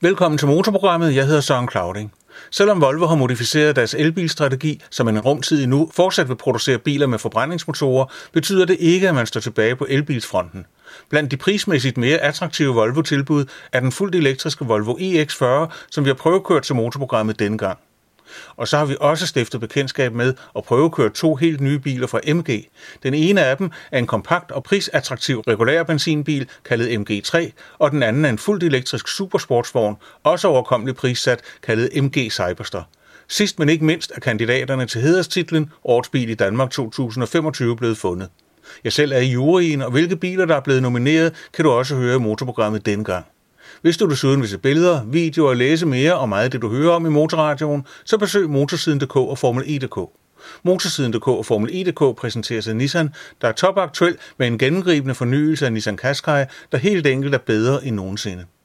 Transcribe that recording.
Velkommen til Motorprogrammet. Jeg hedder Søren Clauding. Selvom Volvo har modificeret deres elbilstrategi, så man en rumtid endnu fortsat vil producere biler med forbrændingsmotorer, betyder det ikke, at man står tilbage på elbilsfronten. Blandt de prismæssigt mere attraktive Volvo-tilbud er den fuldt elektriske Volvo EX40, som vi har prøvekørt til Motorprogrammet denne gang. Og så har vi også stiftet bekendtskab med at prøvekøre 2 helt nye biler fra MG. Den ene af dem er en kompakt og prisattraktiv regulær benzinbil kaldet MG3, og den anden er en fuldt elektrisk supersportsvogn, også overkommeligt prissat, kaldet MG Cyberster. Sidst men ikke mindst er kandidaterne til hæderstitlen Årets bil i Danmark 2025 blevet fundet. Jeg selv er i juryen, og hvilke biler der er blevet nomineret, kan du også høre i Motorprogrammet denne gang. Hvis du desuden vil se billeder, videoer og læse mere om meget af det, du hører om i Motorradioen, så besøg Motorsiden.dk og Formel E.dk. Motorsiden.dk og Formel E.dk præsenteres af Nissan, der er topaktuel med en gennemgribende fornyelse af Nissan Qashqai, der helt enkelt er bedre end nogensinde.